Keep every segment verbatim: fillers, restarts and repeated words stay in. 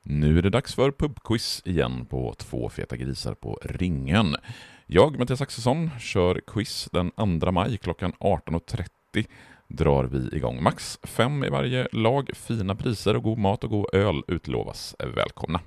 Nu är det dags för pubquiz igen på Två feta grisar på ringen. Jag, Mattias Axelsson, kör quiz den andra maj klockan arton och trettio. Drar vi igång. Max fem i varje lag, fina priser och god mat och god öl utlovas. Välkomna!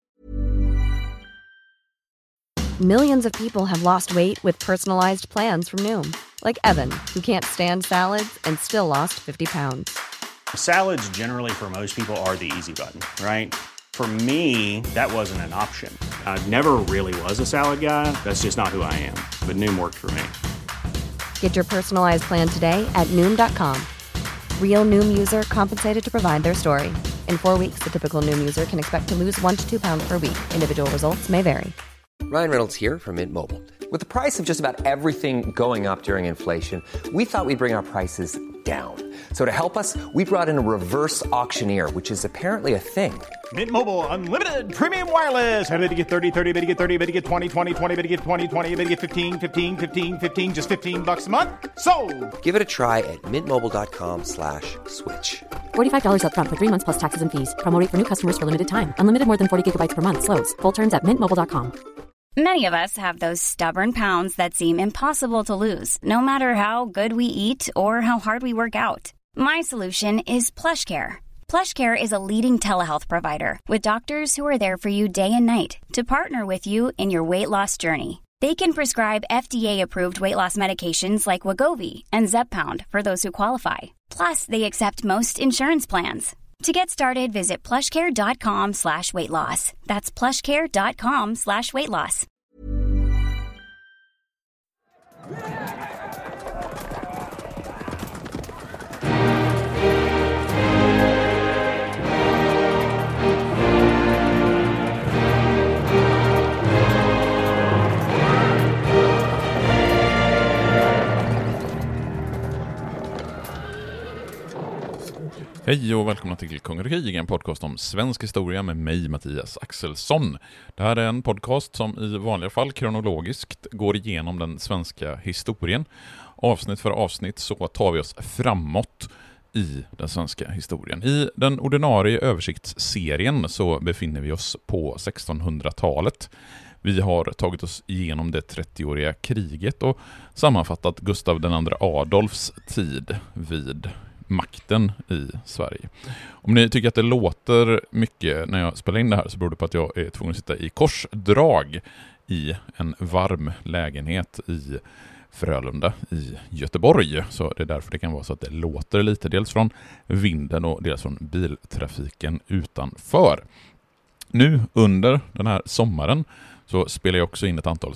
Millions of people have lost weight with personalized plans from Noom. Like Evan, who can't stand salads and still lost fifty pounds. Salads generally for most people are the easy button, right? For me, that wasn't an option. I never really was a salad guy. That's just not who I am. But Noom worked for me. Get your personalized plan today at Noom dot com. Real Noom user compensated to provide their story. In four weeks, the typical Noom user can expect to lose one to two pounds per week. Individual results may vary. Ryan Reynolds here from Mint Mobile. With the price of just about everything going up during inflation, we thought we'd bring our prices down. So to help us, we brought in a reverse auctioneer, which is apparently a thing. Mint Mobile Unlimited Premium Wireless. How to get thirty, thirty, how to get thirty, how to get twenty, twenty, twenty, how to get twenty, twenty, how to get fifteen, fifteen, fifteen, fifteen, just fifteen bucks a month? Sold! Give it a try at mintmobile.com slash switch. forty-five dollars up front for three months plus taxes and fees. Promo rate for new customers for limited time. Unlimited more than forty gigabytes per month. Slows full terms at mint mobile dot com. Many of us have those stubborn pounds that seem impossible to lose, no matter how good we eat or how hard we work out. My solution is PlushCare. PlushCare is a leading telehealth provider with doctors who are there for you day and night to partner with you in your weight loss journey. They can prescribe F D A-approved weight loss medications like Wegovy and Zepbound for those who qualify. Plus, they accept most insurance plans. To get started, visit plushcare.com slash weight loss. That's plushcare.com slash weight loss. Hej och välkomna till Kungar och krig, en podcast om svensk historia med mig, Mattias Axelsson. Det här är en podcast som i vanliga fall kronologiskt går igenom den svenska historien. Avsnitt för avsnitt så tar vi oss framåt i den svenska historien. I den ordinarie översiktsserien så befinner vi oss på sextonhundratalet. Vi har tagit oss igenom det trettioåriga kriget och sammanfattat Gustav den andra Adolfs tid vid makten i Sverige. Om ni tycker att det låter mycket när jag spelar in det här så beror det på att jag är tvungen att sitta i korsdrag i en varm lägenhet i Frölunda i Göteborg. Så det är därför det kan vara så att det låter lite dels från vinden och dels från biltrafiken utanför. Nu under den här sommaren så spelar jag också in ett antal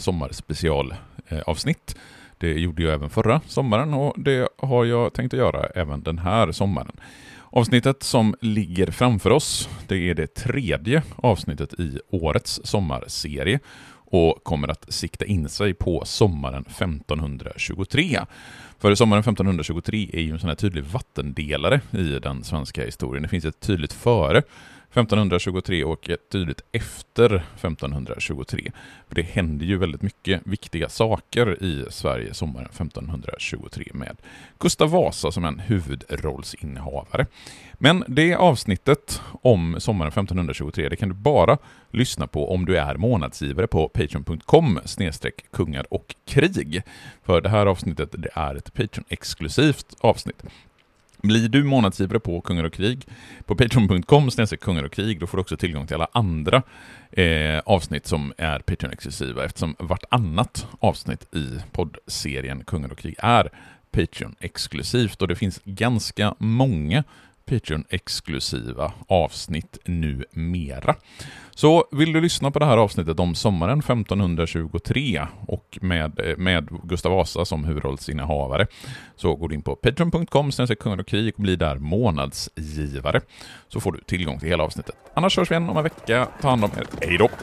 sommarspecialavsnitt. Det gjorde jag även förra sommaren och det har jag tänkt att göra även den här sommaren. Avsnittet som ligger framför oss, det är det tredje avsnittet i årets sommarserie och kommer att sikta in sig på sommaren femtonhundratjugotre. För sommaren femtonhundratjugotre är ju en sån här tydlig vattendelare i den svenska historien. Det finns ett tydligt före femtonhundratjugotre och ett tydligt efter femtonhundratjugotre. För det händer ju väldigt mycket viktiga saker i Sverige sommaren femtonhundratjugotre med Gustav Vasa som en huvudrollsinnehavare. Men det avsnittet om sommaren femtonhundratjugotre det kan du bara lyssna på om du är månadsgivare på patreon dot com snedstreck kungar och krig. För det här avsnittet det är ett Patreon-exklusivt avsnitt. Blir du månadsgivare på Kungar och krig på patreon dot com snedstreck kungar och krig då får du också tillgång till alla andra eh, avsnitt som är Patreon-exklusiva eftersom vartannat avsnitt i poddserien Kungar och krig är Patreon-exklusivt och det finns ganska många Patreon-exklusiva avsnitt numera. Så vill du lyssna på det här avsnittet om sommaren femtonhundratjugotre och med, med Gustav Vasa som huvudrollsinnehavare så går du in på patreon dot com snedstreck kungar och krig och blir där månadsgivare så får du tillgång till hela avsnittet. Annars hörs vi igen om en vecka. Ta hand om er. Hej då!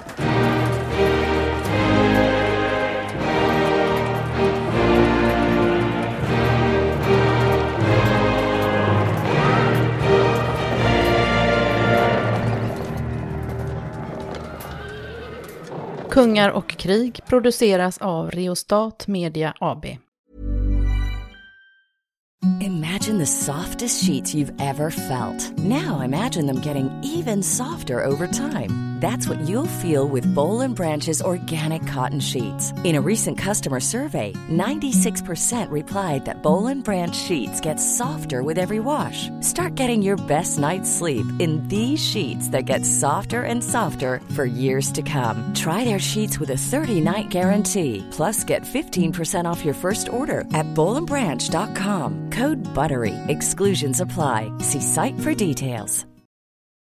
Kungar och krig produceras av Reostat Media A B. Imagine the softest sheets you've ever felt. Now imagine them getting even softer over time. That's what you'll feel with Boll and Branch's organic cotton sheets. In a recent customer survey, ninety-six percent replied that Boll and Branch sheets get softer with every wash. Start getting your best night's sleep in these sheets that get softer and softer for years to come. Try their sheets with a thirty-night guarantee. Plus, get fifteen percent off your first order at boll and branch dot com. Code BUTTERY. Exclusions apply. See site for details.